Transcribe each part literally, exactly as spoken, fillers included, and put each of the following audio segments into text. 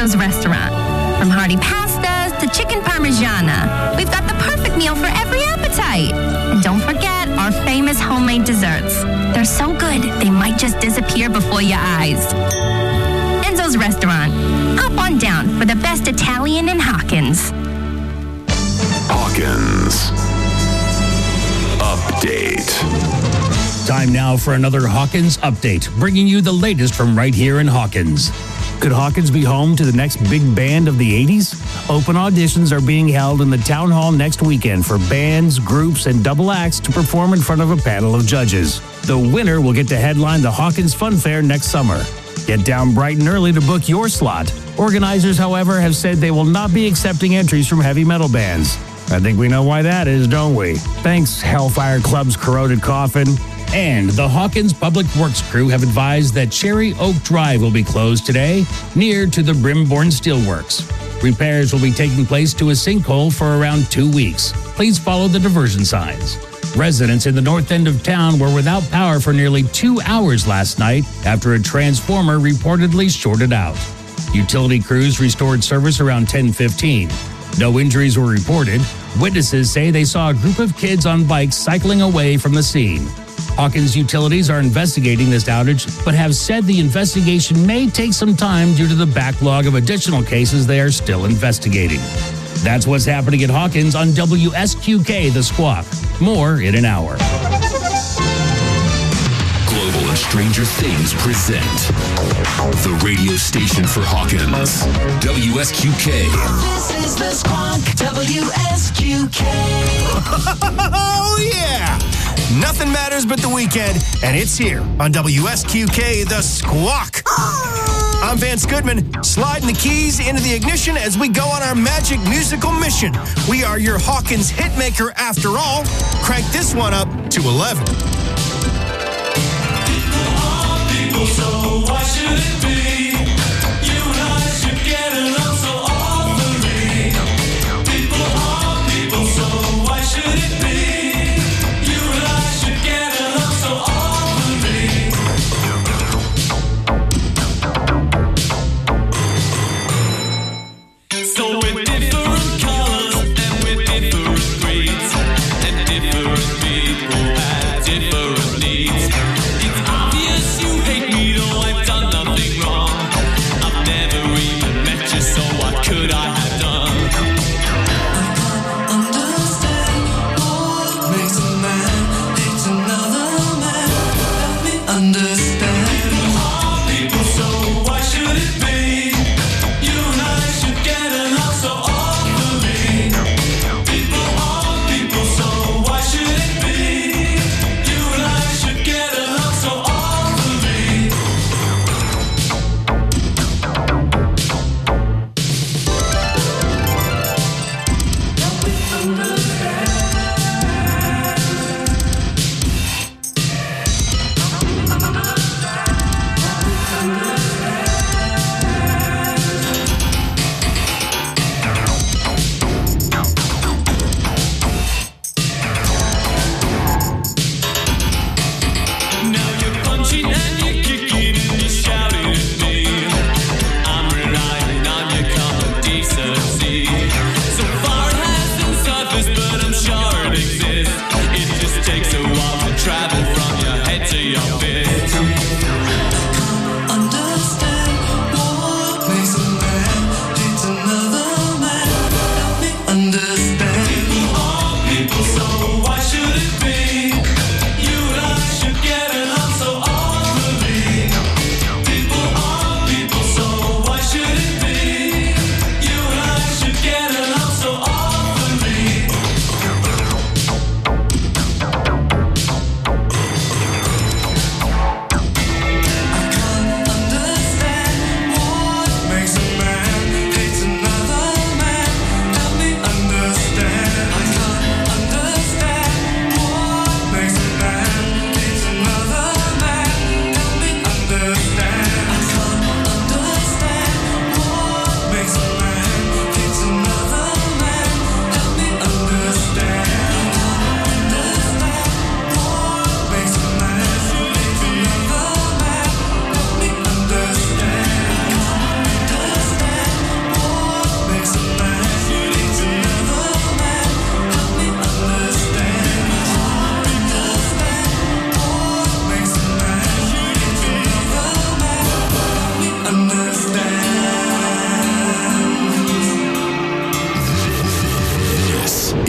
Enzo's Restaurant. From hearty pastas to chicken parmigiana, we've got the perfect meal for every appetite. And don't forget our famous homemade desserts. They're so good, they might just disappear before your eyes. Enzo's Restaurant. Hop on down for the best Italian in Hawkins. Hawkins Update. Time now for another Hawkins Update, bringing you the latest from right here in Hawkins. Could Hawkins be home to the next big band of the eighties? Open auditions are being held in the Town Hall next weekend for bands, groups, and double acts to perform in front of a panel of judges. The winner will get to headline the Hawkins Fun Fair next summer. Get down bright and early to book your slot. Organizers, however, have said they will not be accepting entries from heavy metal bands. I think we know why that is, don't we? Thanks, Hellfire Club's Corroded Coffin. And the Hawkins Public Works crew have advised that Cherry Oak Drive will be closed today, near to the Brimborn Steelworks. Repairs will be taking place to a sinkhole for around two weeks. Please follow the diversion signs. Residents in the north end of town were without power for nearly two hours last night after a transformer reportedly shorted out. Utility crews restored service around ten fifteen. No injuries were reported. Witnesses say they saw a group of kids on bikes cycling away from the scene. Hawkins Utilities are investigating this outage, but have said the investigation may take some time due to the backlog of additional cases they are still investigating. That's what's happening at Hawkins on W S Q K The Squawk. More in an hour. Global and Stranger Things present the radio station for Hawkins, W S Q K. This is The Squawk, W S Q K. Oh, yeah! Nothing matters but the weekend, and it's here on W S Q K, The Squawk. I'm Vance Goodman, sliding the keys into the ignition as we go on our magic musical mission. We are your Hawkins hitmaker after all. Crank this one up to eleven. People are people, so why should it be? You and I should get along so awfully. People are people, so why should it be?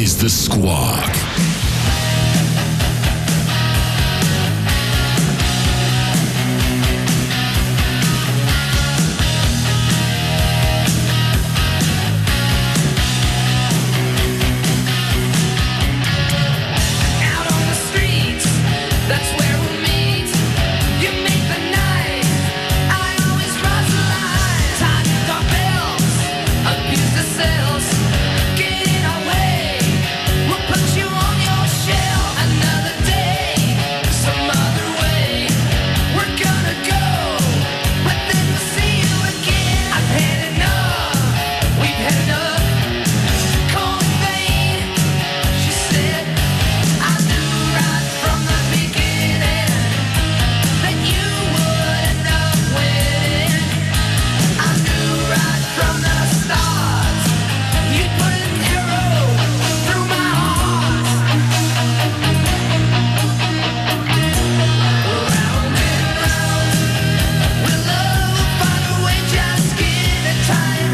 is The Squawk. Out on the streets, that's where we meet. You make the night, I always cross the line. Tighten our belts, abuse the cells, get in our way. We'll put you on your shelf. Another day, some other way. We're gonna go, but then we'll see you again. I've had enough, we've had enough. Call me vain, she said. I knew right from the beginning that you would end up winning. I knew right from the start you'd put an arrow through my heart. Round and round, with love will find a way, just give it time.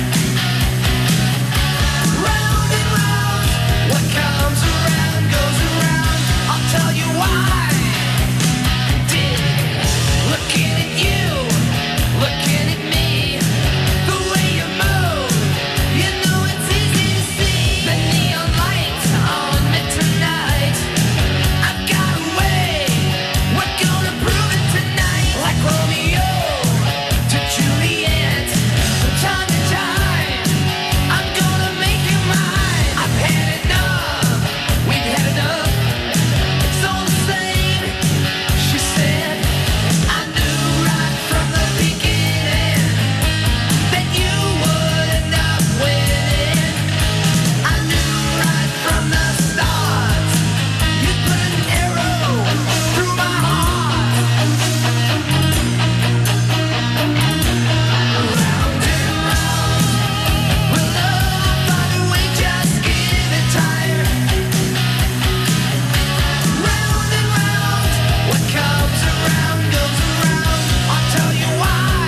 Round and round, what comes around goes around. I'll tell you why. Did looking at you, looking at me, the way you move, you know it's easy to see. The neon lights on me tonight. I've got a way, we're gonna prove it tonight. Like Romeo to Juliet, from time to time, I'm gonna make you mine. I've had enough, we've had enough. It's all the same, she said. I knew right from the beginning that you would end up winning. I knew right from the start you'd put an arrow through my heart. Round and round, with love find a way, just give it time. Round and round, what comes around goes around. I'll tell you why.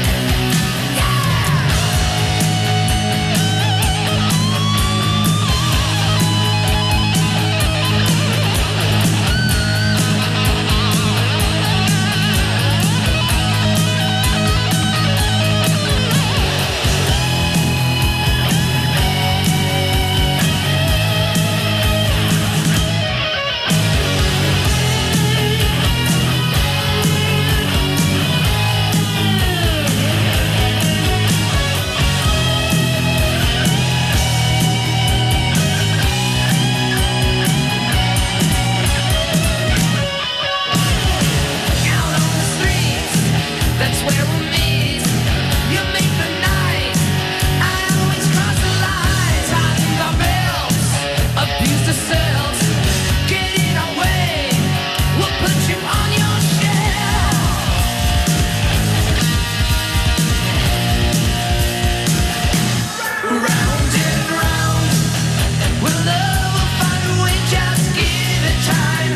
Out on the streets, that's where we meet. You make the night, I always cross the line. Tighten our belts, abuse the cells, get in our way. We'll put you on your shelf. Round and round, with love will find a way, just give it time.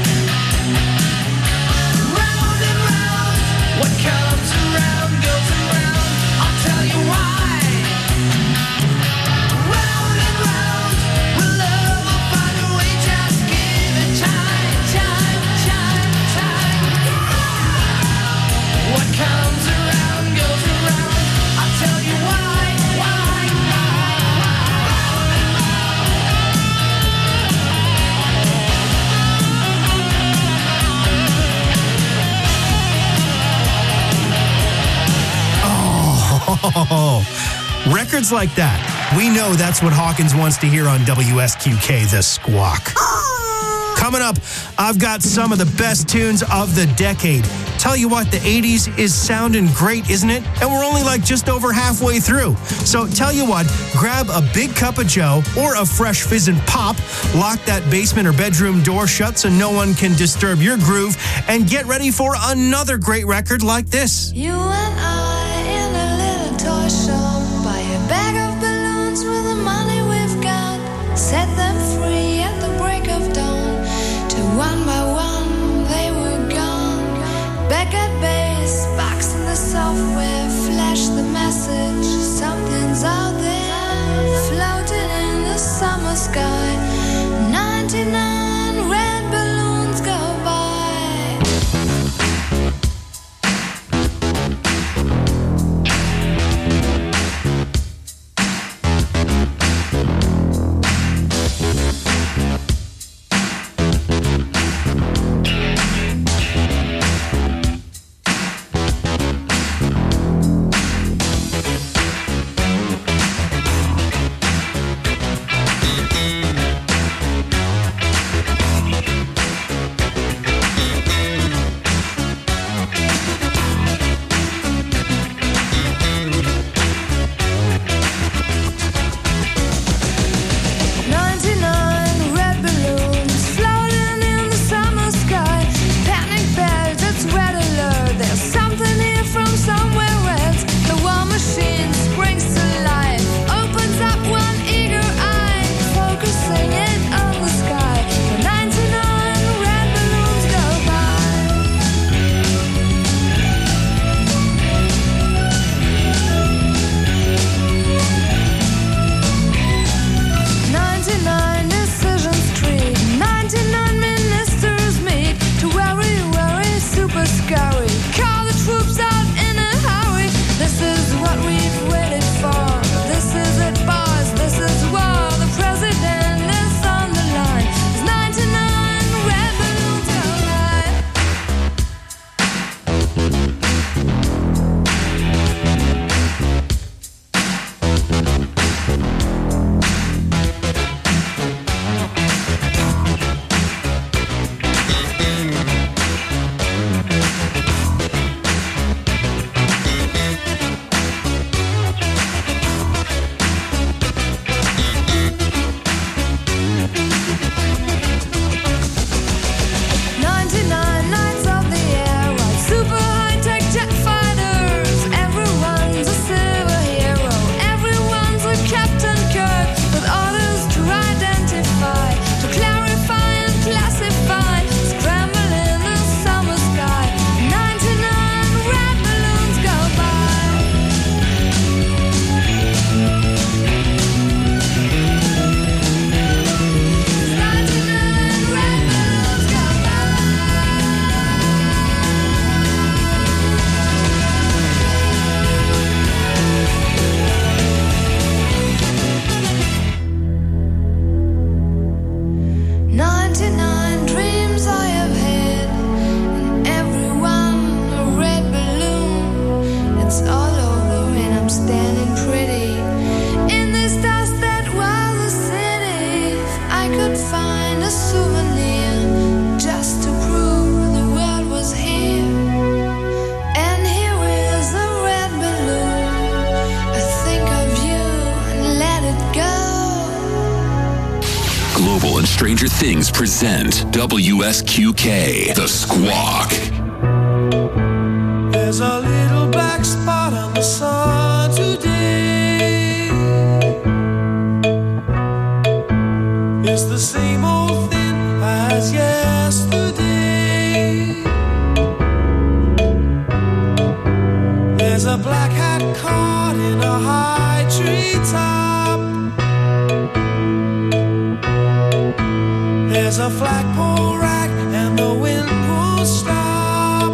Round and round, what comes around goes around. I'll tell you why. Round and round, with love will find a way, just give it time, time, time, time. What comes around goes around. I'll tell you why, why, Oh, records like that. We know that's what Hawkins wants to hear on W S Q K, The Squawk. Coming up, I've got some of the best tunes of the decade. Tell you what, the eighties is sounding great, isn't it? And we're only like just over halfway through. So tell you what, grab a big cup of joe or a fresh fizzin' pop, lock that basement or bedroom door shut so no one can disturb your groove, and get ready for another great record like this. You and I in a little toy shop, buy a bag of balloons with the money we've got, set them free at the break of dawn, till one by one they were gone. Back at base, box in the software, flash the message, something's out there, floating in the summer sky. Stranger Things present W S Q K, The Squawk. There's a little black spot on the sun today. It's the same old thing as yesterday. There's a black hat caught in a high tree top. There's a flagpole rack and the wind won't stop.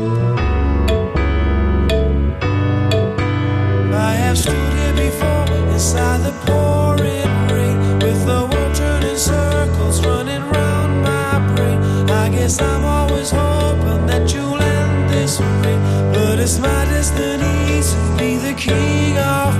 I have stood here before inside the pouring rain, with the world turning circles running round my brain. I guess I'm always hoping that you'll end this way, but it's my destiny to be the king of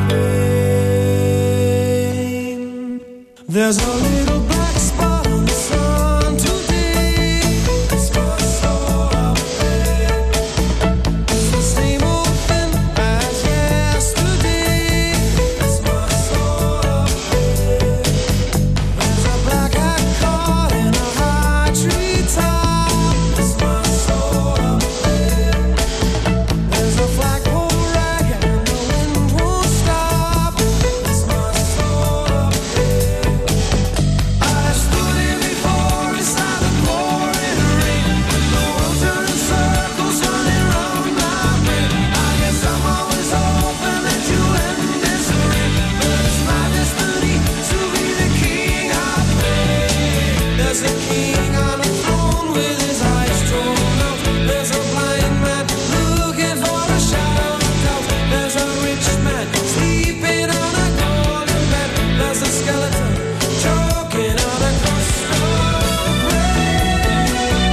pain. There's a little black spot on the sun today. It's my soul of pain. It's the same old thing as yesterday. It's my soul of pain. There's a black hat caught in a high tree top. It's my soul of pain. There's a flagpole rag and the wind won't stop. It's my soul of pain. I stood here before inside the pouring rain, with the world turning circles running round my brain. I guess I'm always hoping that you'll end this rain, but it's my destiny to be the king of pain. There's a king on a throne with his eyes drawn out. There's a blind man looking for a shadow of doubt. There's a rich man sleeping on a golden bed. There's a skeleton choking on a crust of bread.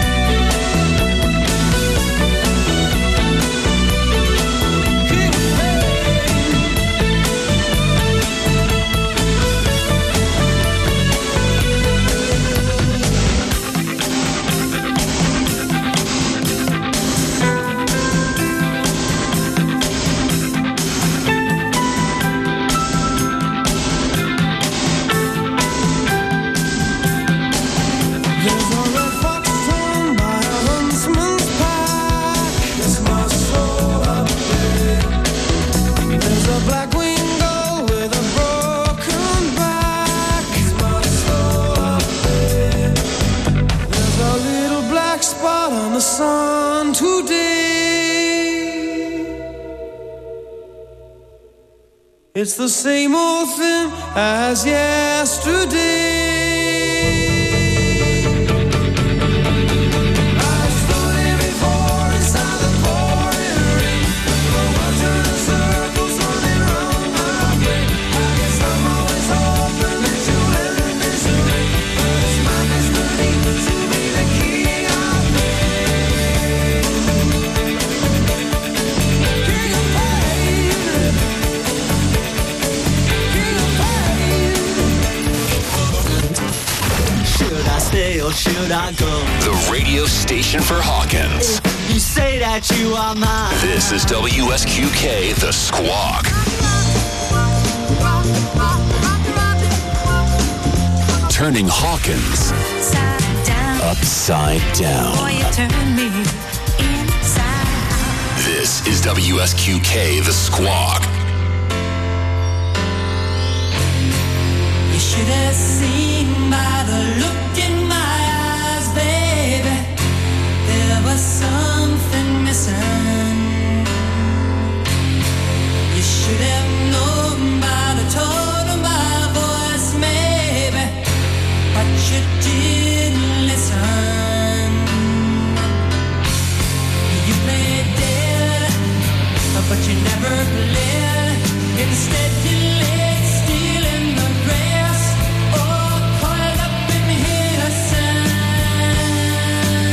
King of There's a red fox torn by a huntsman's pack. It's my soul of pain. There's a black winged gull with a broken back. It's my soul of pain. There's a little black spot on the sun today. It's the same old thing as yesterday. I stood here before inside the pouring rain, the world turning circles running round my brain. I guess I'm always hoping that you'll end this rain, but it's my destiny to be the king of pain. King of pain. King of pain. Should I stay or should I go? The radio station for Hawkins. You say that you are mine. This is W S Q K, The Squawk. Turning Hawkins Upside down. upside down. Boy, you turn me inside. This is W S Q K, The Squawk. You should have seen by the look in my eyes, baby. There was something missing. You should have known by the tone of my voice, maybe, but you didn't listen. You played dead, but you never played. Instead, you laid still in the grass, or coiled up in his sand.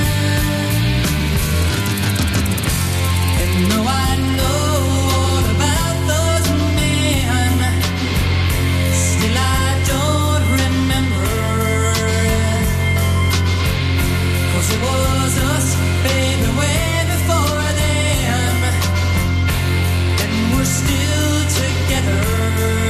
And though I know all about those men, still I don't remember. 'Cause it was us, baby, way before then, and we're still together.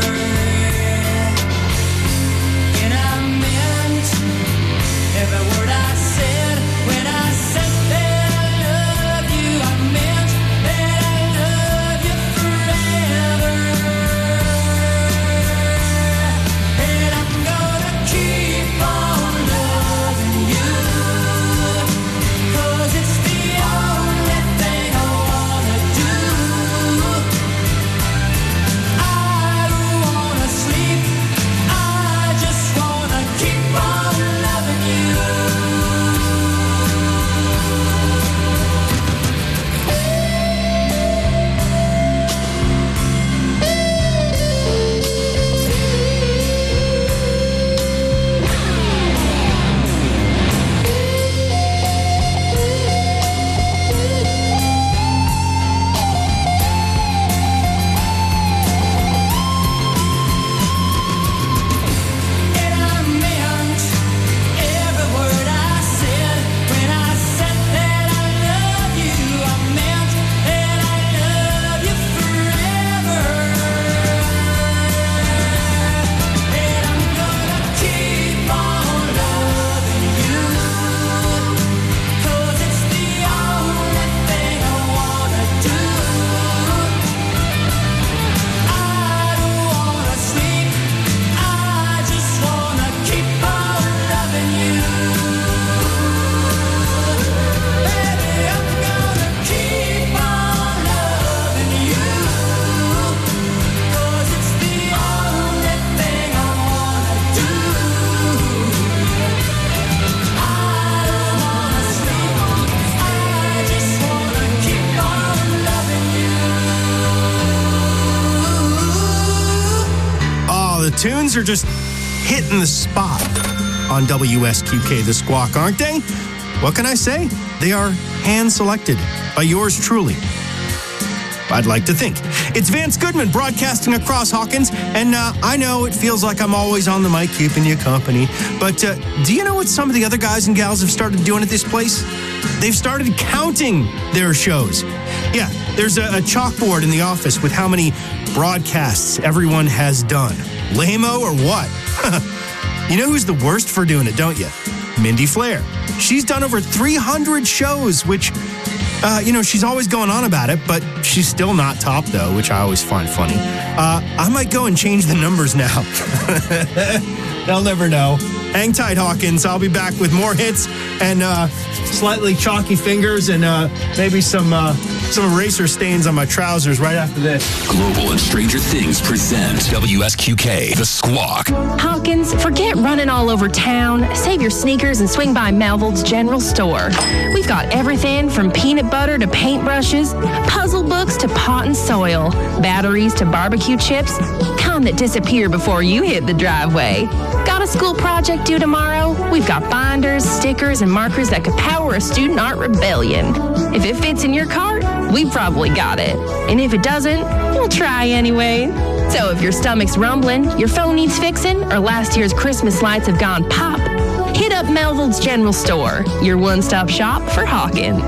the tunes are just hitting the spot on W S Q K The Squawk, aren't they? What can I say? They are hand-selected by yours truly. I'd like to think. It's Vance Goodman broadcasting across Hawkins, and uh, I know it feels like I'm always on the mic keeping you company, but uh, do you know what some of the other guys and gals have started doing at this place? They've started counting their shows. Yeah, there's a, a chalkboard in the office with how many broadcasts everyone has done. Lame-o or what? You know who's the worst for doing it, don't you? Mindy Flair. She's done over three hundred shows, which... Uh, you know, she's always going on about it, but she's still not top, though, which I always find funny. Uh, I might go and change the numbers now. They'll never know. Hang tight, Hawkins. I'll be back with more hits and uh, slightly chalky fingers and uh, maybe some uh, some eraser stains on my trousers right after this. Global and Stranger Things present W S Q K The Squawk. Hawkins, forget running all over town. Save your sneakers and swing by Melville's General Store. We've got everything from peanut butter to paintbrushes, puzzle books to pot and soil, batteries to barbecue chips, kind that disappear before you hit the driveway. Got a school project due tomorrow? We've got binders, stickers, and markers that could power a student art rebellion. If it fits in your cart, we've probably got it. And if it doesn't, we'll try anyway. So if your stomach's rumbling, your phone needs fixing, or last year's Christmas lights have gone pop, hit up Melville's General Store, your one-stop shop for Hawkins.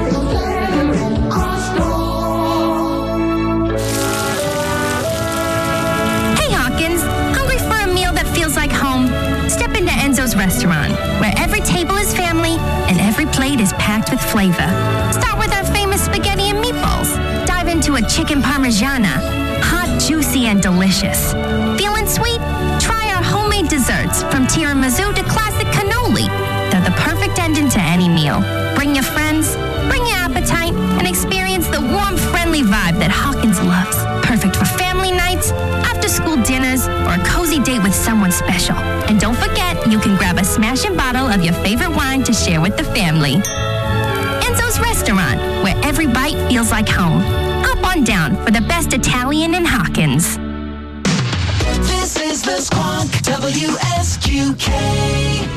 Hey Hawkins, hungry for a meal that feels like home? Step into Enzo's Restaurant, where every table is family and every plate is packed with flavor. Start with our famous spaghetti and meatballs. Dive into a chicken parmigiana, hot, juicy, and delicious. Feeling sweet? Try our homemade desserts, from tiramisu to classic cannoli. They're the perfect ending to any meal. Bring your friends, bring your appetite, and experience the warm, friendly vibe that Hawkins loves. Perfect for family nights, after-school dinners, or a cozy date with someone special. And don't forget, you can grab a smashing bottle of your favorite wine to share with the family. Enzo's Restaurant, where every bite feels like home. Hop on down for the best Italian in Hawkins. This is the Squawk W S Q K.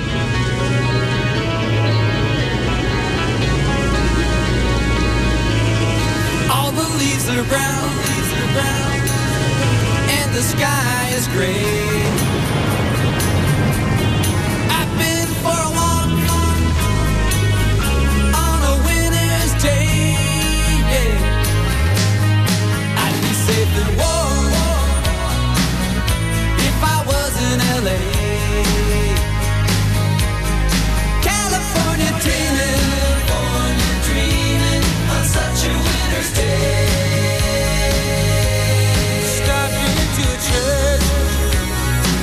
All the leaves are brown, leaves are brown, and the sky is gray. I've been for a walk on a winter's day. I'd be safe and warm if I was in L A. California dreaming, California dreaming on such a winter's day. Start into a church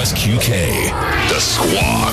S Q K, The Squawk.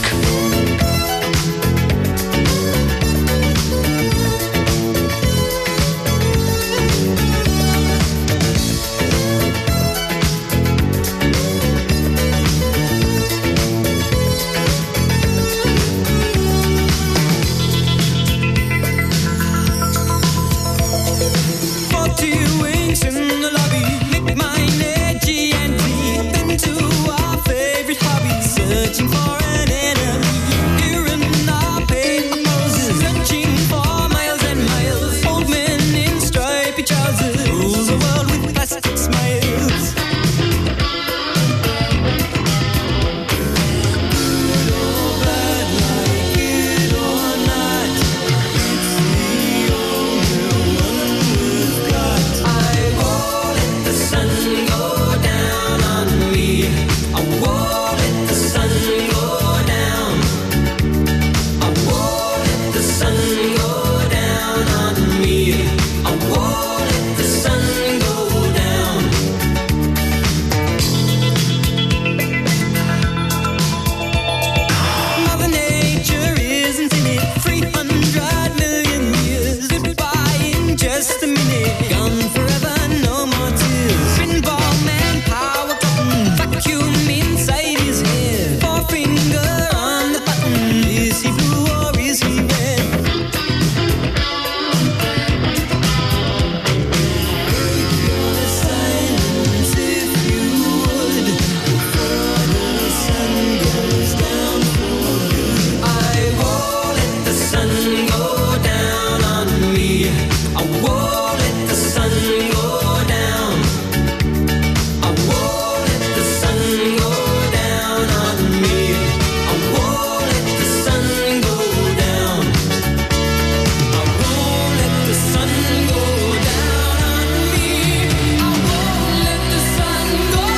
Searching for an enemy, here in our paper poses, searching for miles and miles. Old men in stripy trousers, rules the world with plastic smiles. Good or bad, like it or not, it's the only one we've got. I won't let the sun go down on me. I won't let the sun go down. I won't let the sun go down on me. I won't let the sun go down. Mother Nature isn't in it. Three hundred million years goodbye in just a minute. Gone forever, no more tears. Pinball man, power button, vacuum inside his head. Forefinger on the button. Is he blue or is he red? Break your silence if you would, before the sun goes down for good. I won't let the sun go down on me. I won't let the sun go down. I won't let the sun go down on me. I won't let the sun go down. I won't let the sun go down on me. I won't let the sun go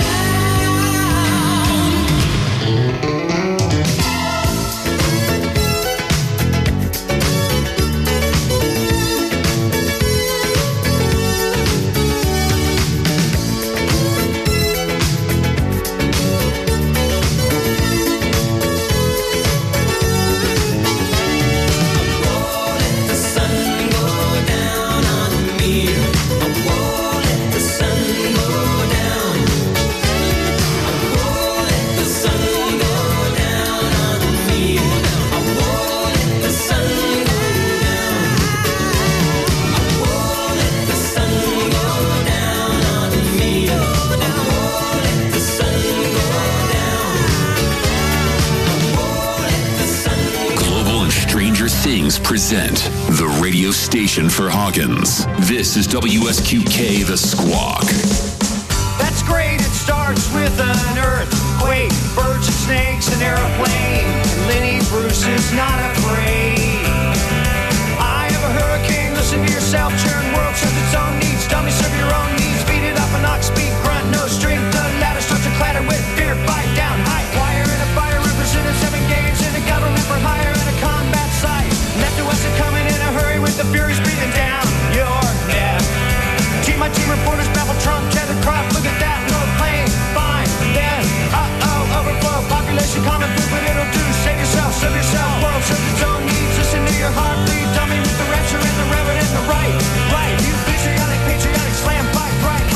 Global and Stranger Things present the radio station for Hawkins. This is W S Q K, The Squawk. That's great, it starts with an earthquake, birds and snakes, an airplane. Lenny Bruce is not afraid. I have a hurricane, listen to yourself, churn world serves its own needs. Dummy, serve your own needs, beat it up an ox, speed, grunt, no strength. The ladder starts to clatter with fear, bite down, high wire in a fire, represented seven games in a government for hire in a combat site. Left to us are coming in a hurry with the furies breathing down your neck. Team my team reporters baffle Trump, tethered crop, look at that, no plane, fine, then, uh-oh, overflow, population, common food, but it'll do, save yourself, serve yourself, world serves its own needs, listen to your heart, bleed, dummy with the rapture and the reverend and the right, right, you patriotic, patriotic, slam, fight, right,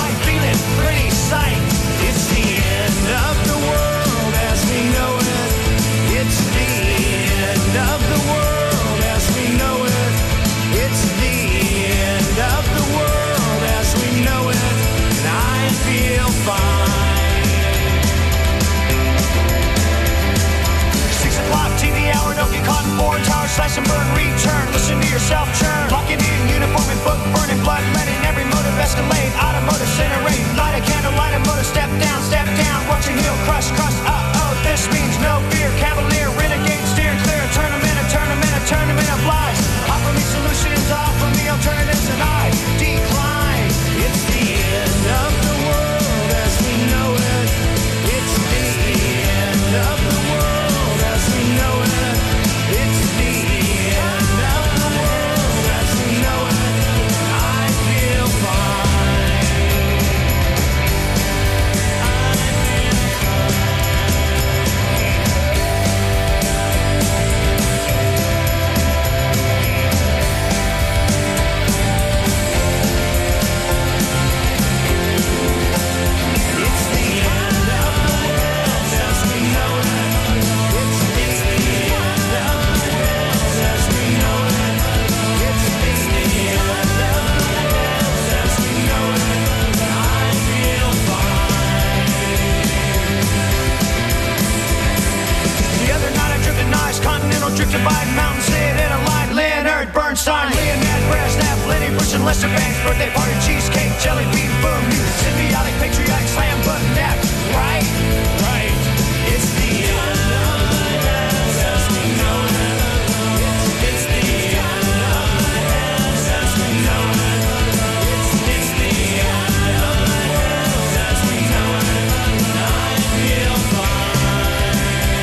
Lester Bangs, birthday party, cheesecake, jelly bean, boom, you symbiotic, patriotic, slam button, that, right? Right. It's the end of the world as we know it. It's the end of the world as we know it. It's the end of the world as we know it. I feel fine.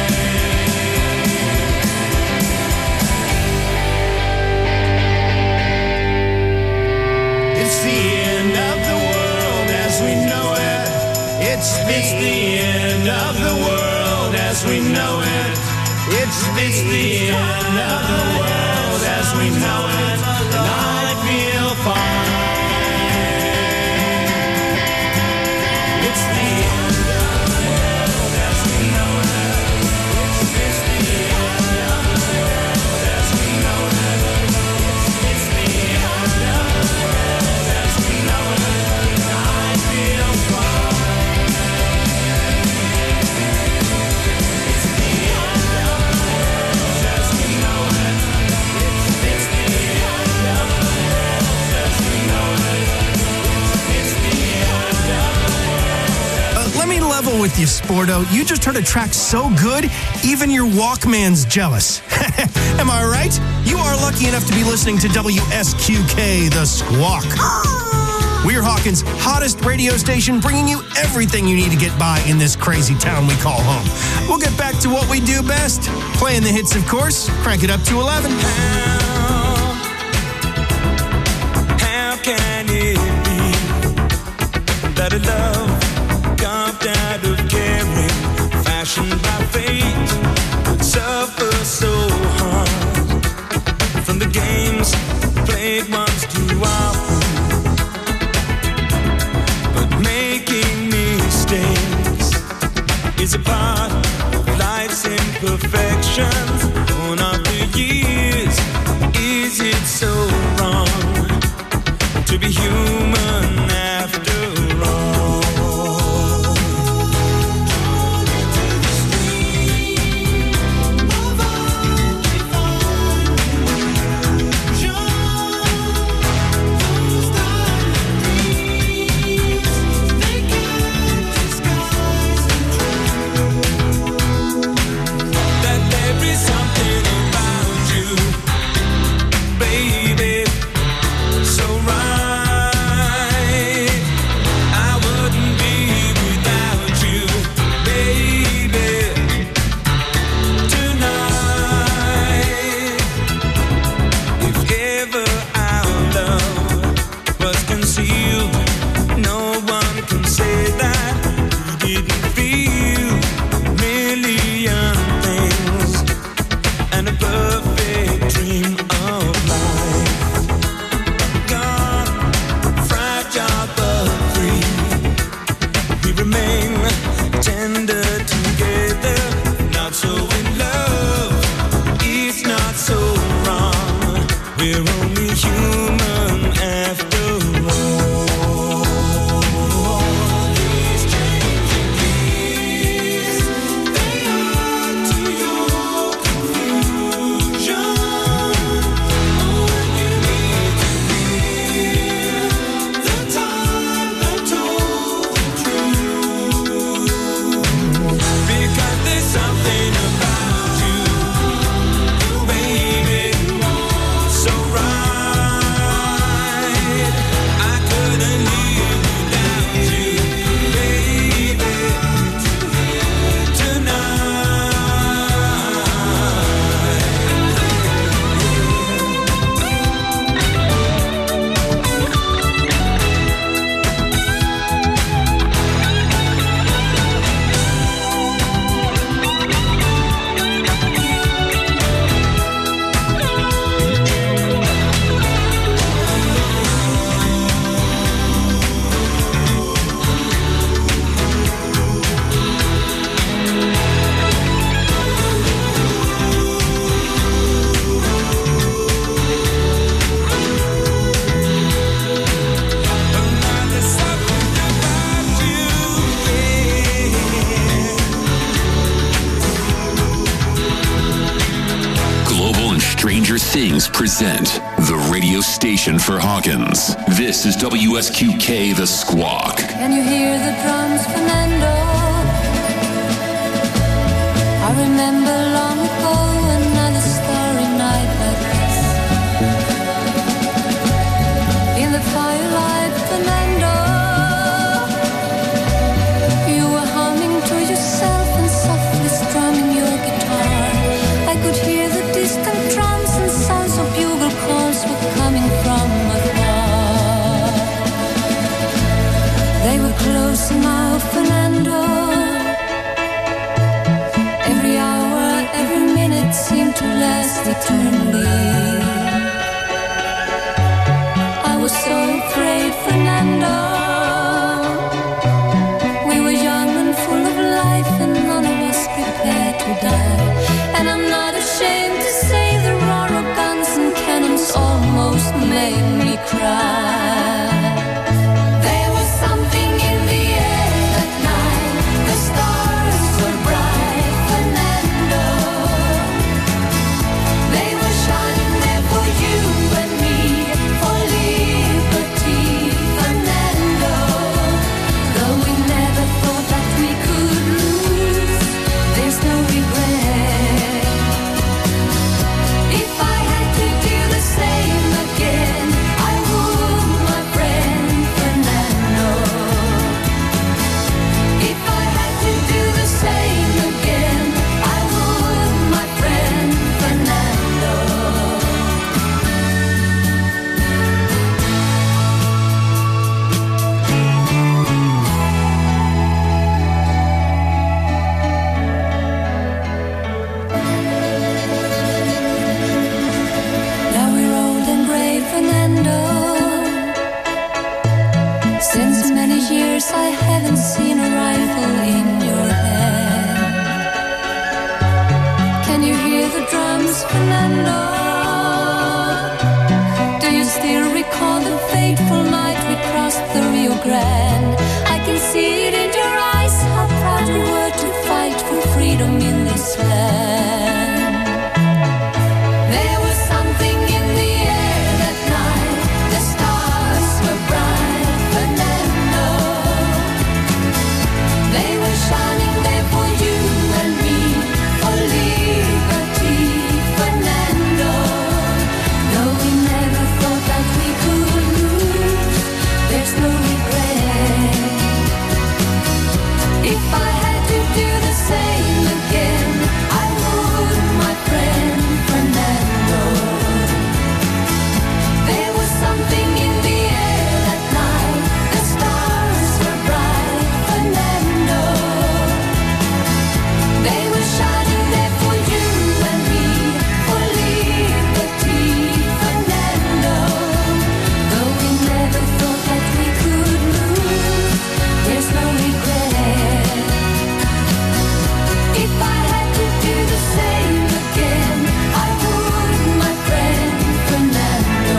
It's the end of the world as we know it. It's the, it's the end of the world as we know it. It's the, it's the end of the world as we know it. And I feel fine. It's the end of the world as we know it. It's the end of the world as we know it. It's the end of the world as we know it. And I feel fine. It's the end of the world as we know it. It's the end of the world as we know it. It's the end of the world. Uh, let me level with you, Sporto. You just heard a track so good, even your Walkman's jealous. Am I right? You are lucky enough to be listening to W S Q K, The Squawk. We're Hawkins' hottest radio station, bringing you everything you need to get by in this crazy town we call home. We'll get back to what we do best, playing the hits, of course. Crank it up to eleven. How can it be that a love carved out of caring, fashioned by fate, would suffer so hard from the games played once too often? But making mistakes is a part of life's imperfections. Born after years, is it so wrong to be human after all? Fall into the stream of our Things present the radio station for Hawkins. This is W S Q K The Squawk. Can you hear the drums, Fernando? I remember long ago another starry night like this. In the firelight, Fernando, you were humming to yourself and softly strumming your guitar. I could hear the distant drums and sounds of bugle calls were coming from afar. They were close now, Fernando. Every hour, every minute seemed to last eternally. I was so afraid, Fernando. We were young and full of life, and none of us prepared to die. And I'm not ashamed to say the roar of guns and cannons almost made me cry. There was something in the air that night. The stars were bright, Fernando. They were shining there for you and me, for liberty, Fernando. Though we never thought that we could lose, there's no regret. If I had to do the same again, I would, my friend Fernando. If I had to do the same again, I would, my friend Fernando. Now we're old and gray, Fernando. Since many years I haven't seen a rifle in your hand. Can you hear the drums, Fernando? Do you still recall the fateful night we crossed the Rio Grande? I can see it in your eyes, how proud you were to fight for freedom in this land. There was something in the air that night. The stars were bright, Fernando. They were shining there for you and me, for liberty, Fernando. Though we never thought that we could lose, there's no regret. If I had to do the same again, I would, my friend Fernando. There was something in the air that night. The stars were bright, Fernando. They were shining there for you and me, for liberty, Fernando. Though we never thought that we could lose, there's no regret. If I had to do the same again, I would, my friend Fernando.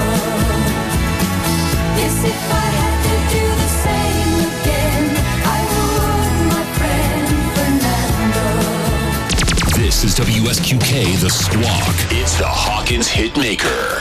Yes, if I had to do the same again, I would, my friend Fernando. This is W S Q K The Squawk. It's the Hawkins Hitmaker.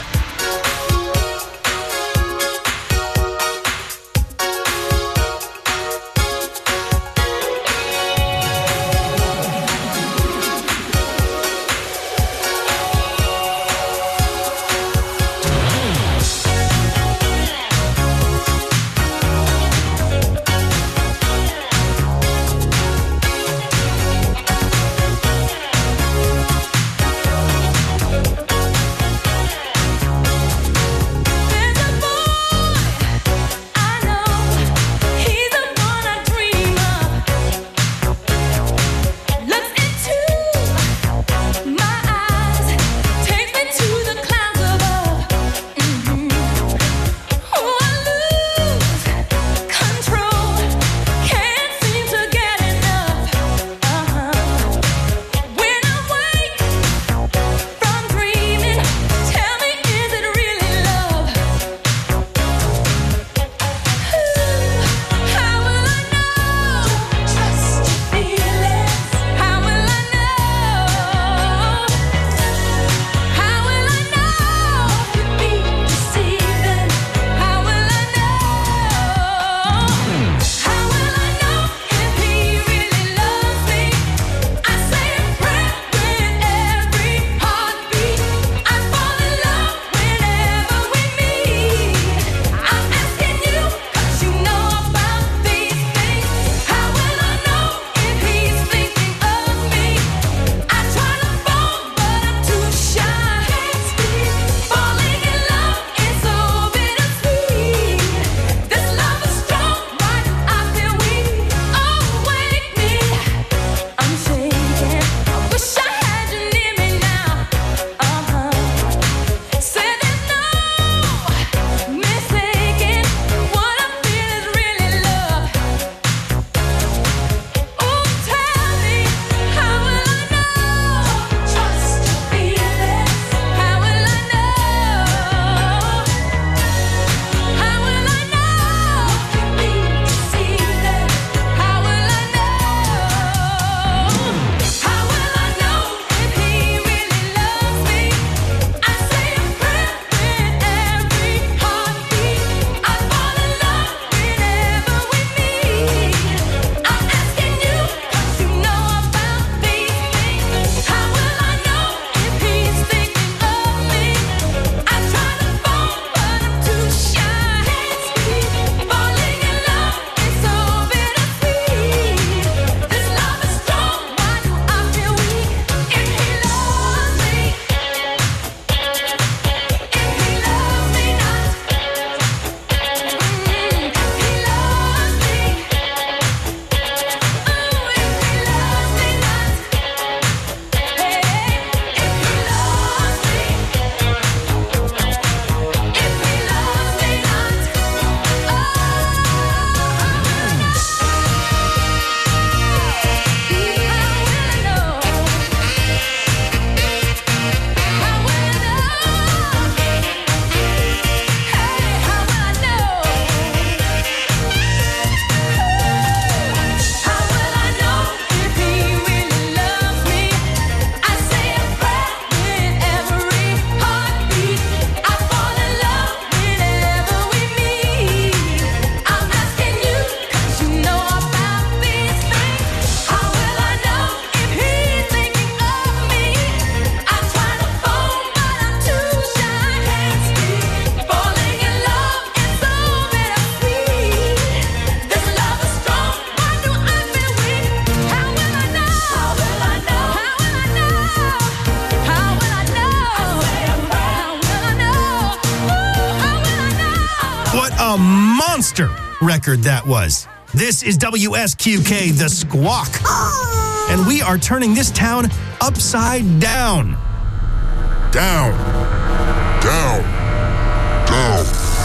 monster record that was. This is W S Q K, The Squawk. And we are turning this town upside down. Down. Down. Down.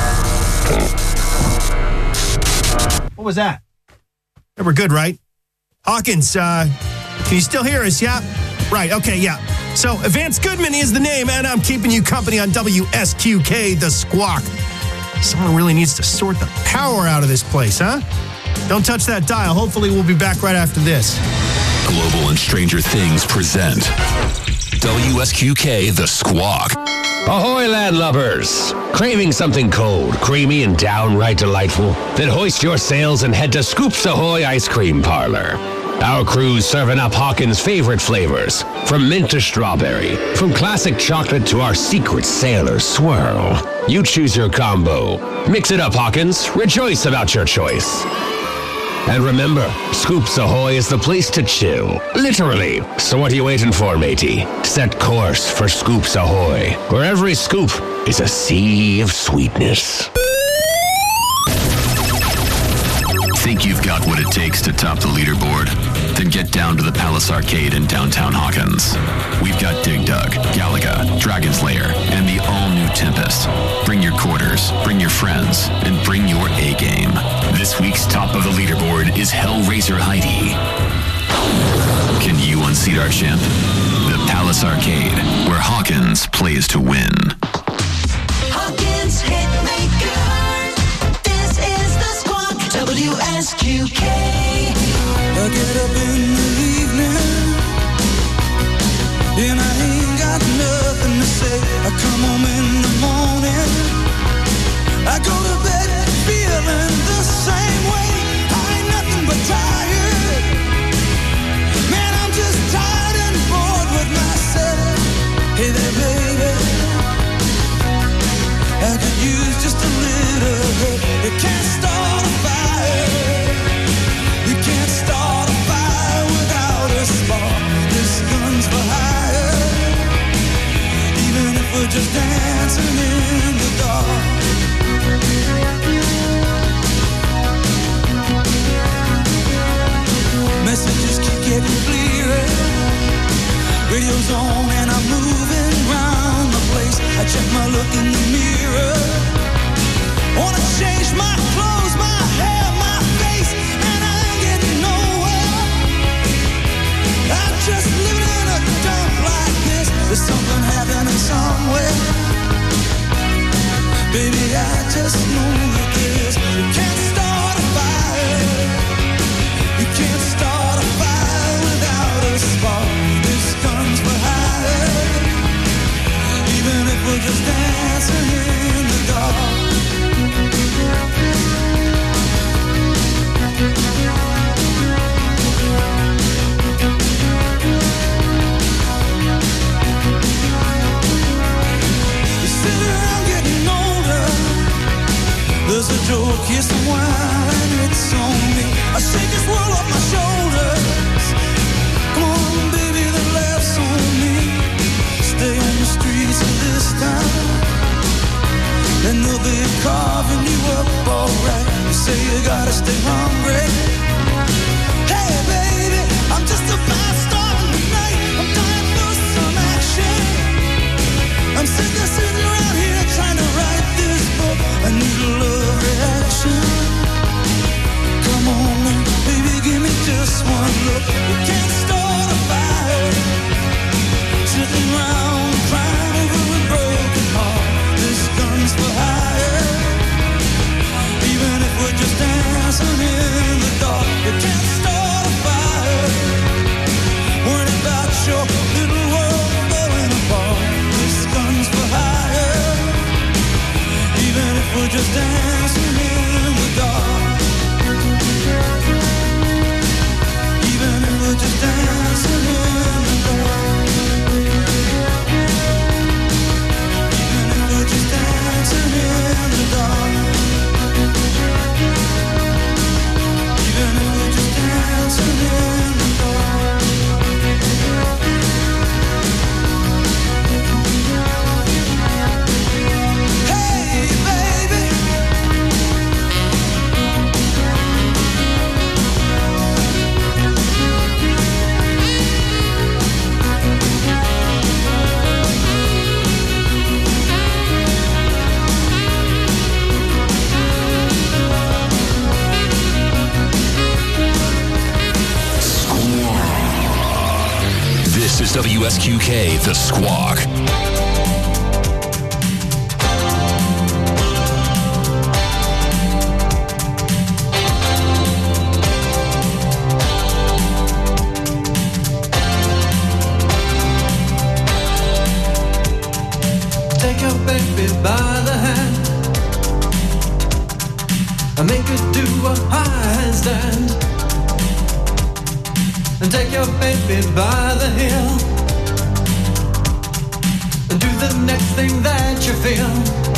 What was that? Yeah, we're good, right? Hawkins, uh, can you still hear us? Yeah? Right, okay, yeah. So, Vance Goodman is the name, and I'm keeping you company on W S Q K, The Squawk. Someone really needs to sort the power out of this place, huh? Don't touch that dial. Hopefully, we'll be back right after this. Global and Stranger Things present W S Q K The Squawk. Ahoy, landlubbers! Craving something cold, creamy, and downright delightful? Then hoist your sails and head to Scoops Ahoy Ice Cream Parlor. Our crew's serving up Hawkins' favorite flavors, from mint to strawberry, from classic chocolate to our secret sailor swirl. You choose your combo. Mix it up, Hawkins. Rejoice about your choice. And remember, Scoops Ahoy is the place to chill. Literally. So what are you waiting for, matey? Set course for Scoops Ahoy, where every scoop is a sea of sweetness. Think you've got what it takes to top the leaderboard? Then get down to the Palace Arcade in downtown Hawkins. We've got Dig Dug, Galaga, Dragon's Lair, and the all-new Tempest. Bring your quarters, bring your friends, and bring your A-game. This week's top of the leaderboard is Hellraiser Heidi. Can you unseat our champ? The Palace Arcade, where Hawkins plays to win. Hawkins Hitmaker. This is the Squawk. W S Q K. I get up in the evening and I ain't got nothing to say. I come home in the morning, I go to bed feeling the same way. I ain't nothing but tired. Man, I'm just tired and bored with myself. Hey there, baby, I could use just a little help. You can't start a fire. You can't start a fire without a spark. This gun's for hire. Even if we're just dancing in the dark. Messages keep getting clearer. Radio's on and I'm moving round the place. I check my look in the mirror. Wanna change my clothes, my hair, my face, and I ain't getting nowhere. I'm just living in a dump like this. There's something happening somewhere. Baby, I just know that this. You can't start a fire. You can't start a fire without a spark. This gun's for hire. Even if we're just dancing in the dark. There's a joke, here's some wine, it's on me. I shake this world off my shoulders. Come on, baby, the laughs on me. Stay on the streets of this town, and they'll be carving you up alright. You say you gotta stay hungry. Hey, baby, I'm just a fast star in the night. I'm dying for some action. I'm sick of sitting around here trying to write this book. I need a love reaction. Come on now, baby, give me just one look. You can't start a fire sitting around crying over a broken heart. This gun's for hire. Even if we're just dancing in the dark, you can't start a fire. Worried about your little world falling apart. This gun's for hire. Even if we're just dancing in the dark. Even if we're just This is W S Q K, The Squawk. Take your baby by the hand and make her do a handstand. And take your baby by the heel and do the next thing that you feel.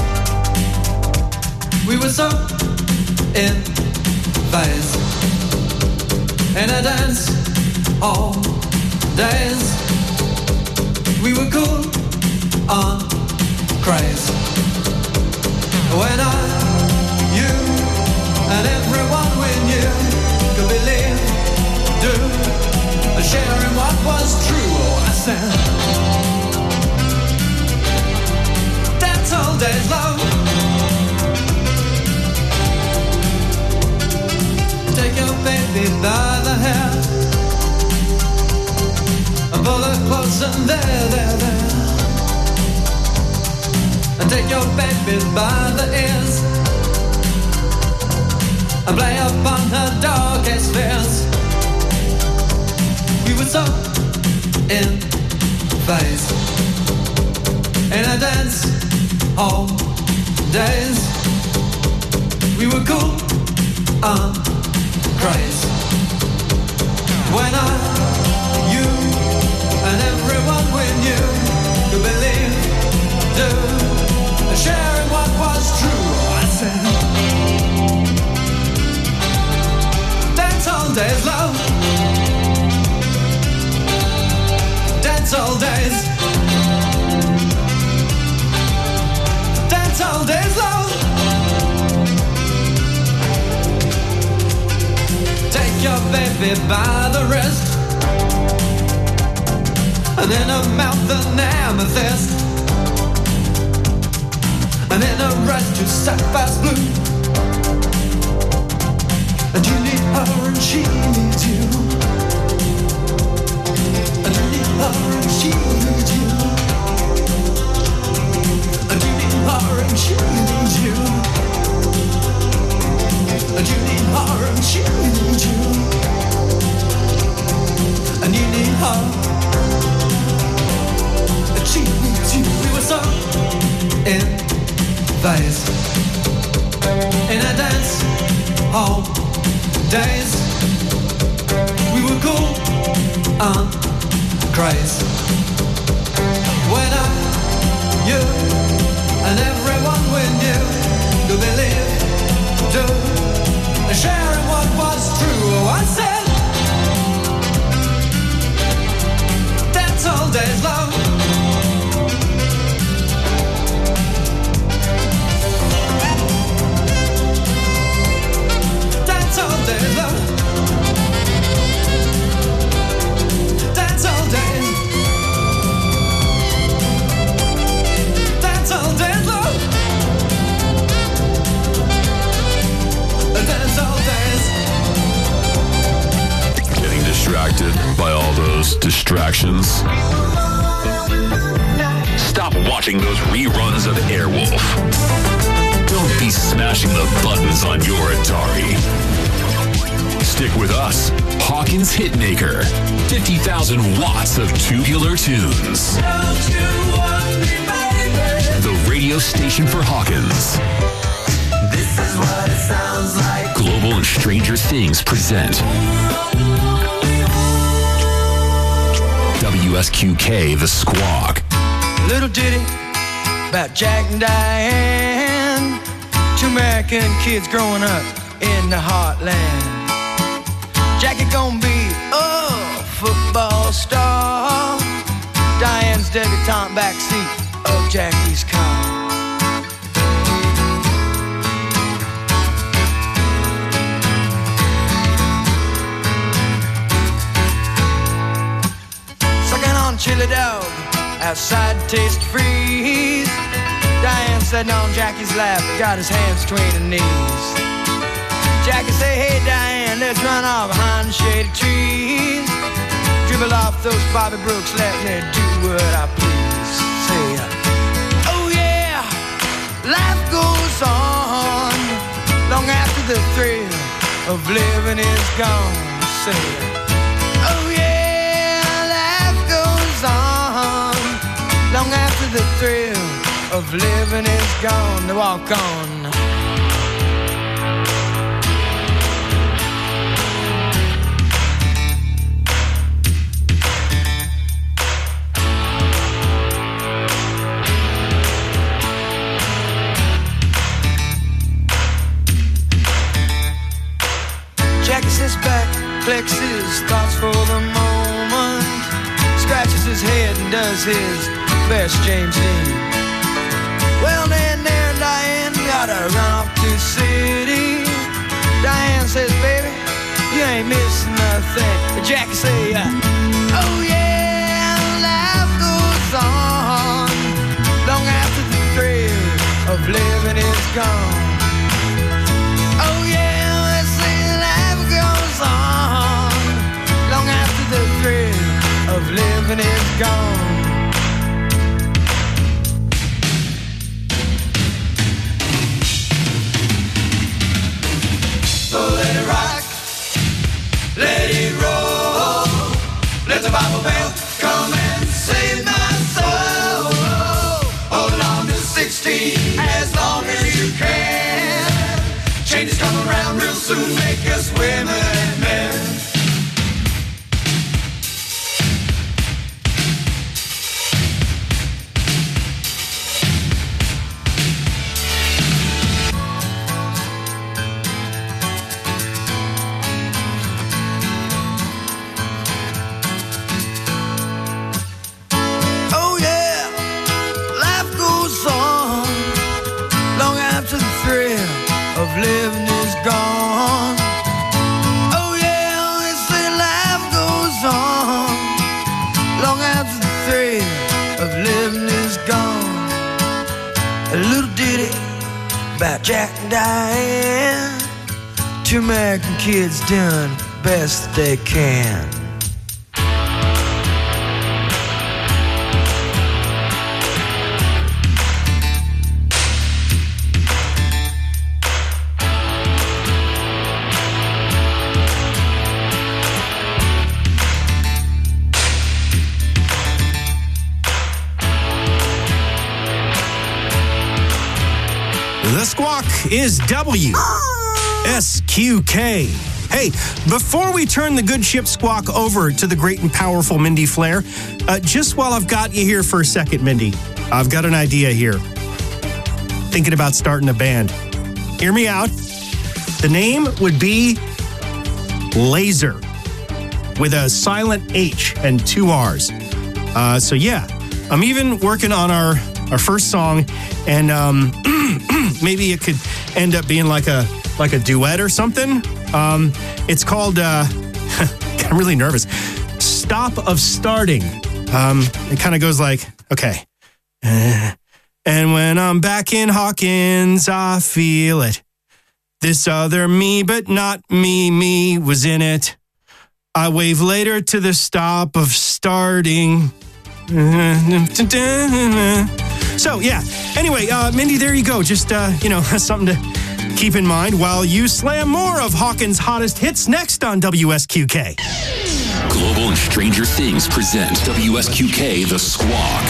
We were so in phase in a dance all days. We were cool on craze. When I, you, and everyone we knew could believe, do, sharing what was true. Oh, I said, that's all days long. Take your baby by the hair and pull her close and there, there, there. And take your baby by the ears and play upon her darkest fears. We were so in phase in a dance all days. We were cool on craze. When I, you, and everyone we knew could believe, do, sharing what was true. I said, dance all days, love. Dance all days. Dance all days, love. Take your baby by the wrist and in her mouth an amethyst. And in a red to sapphire blue. And you need her and she needs you. And you need her and she needs you. And you need her and she needs you. And you need her and she needs you. And you need her and she needs you. We were so in phase in a dance all days. We were cool on craze. When I, you, and everyone we knew could believe, do, sharing what was true. Oh, I said, that's all days, love. That's all day, love. That's all day. That's all day, love. That's all days. Getting distracted by all those distractions? Stop watching those reruns of Airwolf. Don't be smashing the buttons on your Atari. Stick with us, Hawkins Hitmaker. fifty thousand watts of tubular tunes. The radio station for Hawkins. This is what it sounds like. Global and Stranger Things present W S Q K, The Squawk. Little ditty about Jack and Diane, two American kids growing up in the heartland. Jackie gonna be a football star. Diane's debutante backseat of Jackie's car. Sucking on chili dog outside Taste Freeze. Diane sitting on Jackie's lap, got his hands between her knees. Jackie say, hey Diane, let's run off behind the shady trees. dribble off those Bobby Brooks, let me do what I please. Say, oh yeah, life goes on long after the thrill of living is gone. Say, oh yeah, life goes on long after the thrill of living is gone. To walk on. Jackie sits back, collects his thoughts for the moment, scratches his head and does his best James Dean. Well, then there Diane gotta run off to the city. Diane says, baby, you ain't missing nothing. But Jackie say, uh, oh yeah, life goes on long after the thrill of living is gone. Oh yeah, let's say life goes on long after the thrill of living is gone. So let it rock, let it roll, let the Bible belt come and save my soul. Hold on to sixteen as long as you can. Changes come around real soon, make us women and men. Oh yeah, life goes on long after the thrill of living is gone. Oh yeah, they say life goes on long after the thrill of living is gone. A little ditty about Jack and Diane, two American kids doing best that they can. The Squawk is W S Q K. Hey, before we turn the good ship Squawk over to the great and powerful Mindy Flair, uh, just while I've got you here for a second, Mindy, I've got an idea here. Thinking about starting a band. Hear me out. The name would be Laser with a silent H and two R's. Uh, so yeah, I'm even working on our, our first song, and um, maybe it could end up being like a like a duet or something. Um, it's called, uh, I'm really nervous, Stop of Starting. Um, it kind of goes like, okay. Uh, and when I'm back in Hawkins, I feel it. This other me, but not me, me was in it. I wave later to the stop of starting. So, yeah. Anyway, uh, Mindy, there you go. Just, uh, you know, something to keep in mind while you slam more of Hawkins' hottest hits next on W S Q K. Global and Stranger Things present W S Q K The Squawk.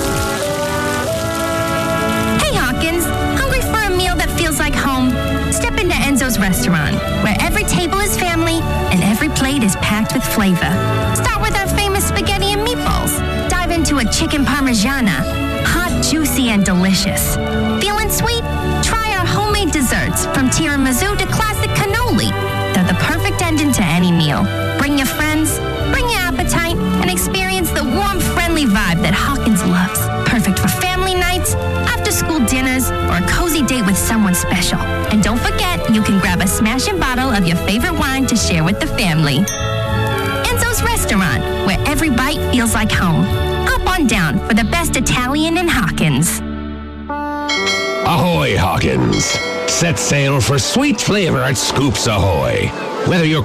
Hey Hawkins, hungry for a meal that feels like home? Step into Enzo's restaurant, where every table is family and every plate is packed with flavor. Start with our famous spaghetti and meatballs. Dive into a chicken parmigiana, hot, juicy, and delicious. Feeling sweet? Try our homemade desserts, from tiramisu to classic cannoli. They're the perfect ending to any meal. Bring your friends, bring your appetite, and experience the warm, friendly vibe that Hawkins loves. Perfect for family nights, after-school dinners, or a cozy date with someone special. And don't forget, you can grab a smashing bottle of your favorite wine to share with the family. Enzo's Restaurant, where every bite feels like home. Hop on down for the best Italian in Hawkins. Ahoy, Hawkins! Set sail for sweet flavor at Scoops Ahoy. Whether you're